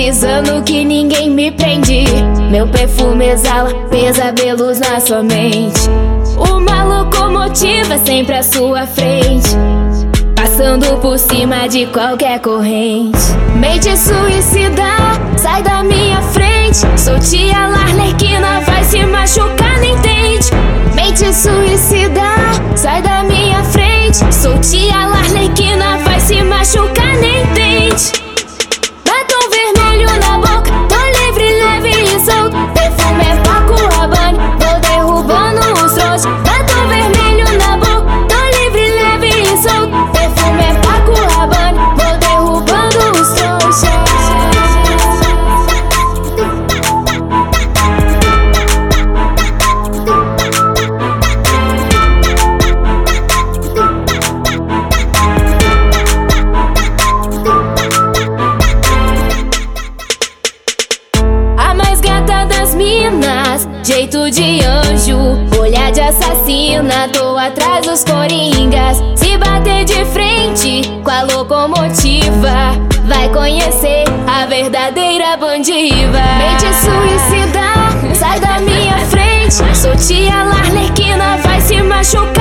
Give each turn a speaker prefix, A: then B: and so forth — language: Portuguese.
A: avisando que ninguém me prende. Meu perfume exala pesadelos na sua mente. Uma locomotiva sempre à sua frente, passando por cima de qualquer corrente. Mente suicidal, sai da minha frente. Sou tia Arlequina, vai se machucar, nem tente. Mente suicidal, sai da minha frente. Sou tia Arlequina, vai se machucar, nem tente. Batom vermelho na boca, tô livre, leve e solto. Perfume é Paco Rabanne, vou derrubando os trouxas. Batom vermelho na boca, tô livre, leve e solto. Perfume é Paco Rabanne, vou derrubando os trouxas. Jeito de anjo, olhar de assassina. Tô atrás dos coringas. Se bater de frente com a locomotiva, vai conhecer a verdadeira bandiva. Mente suicidal, sai da minha frente. Sou tia Arlequina, vai se machucar.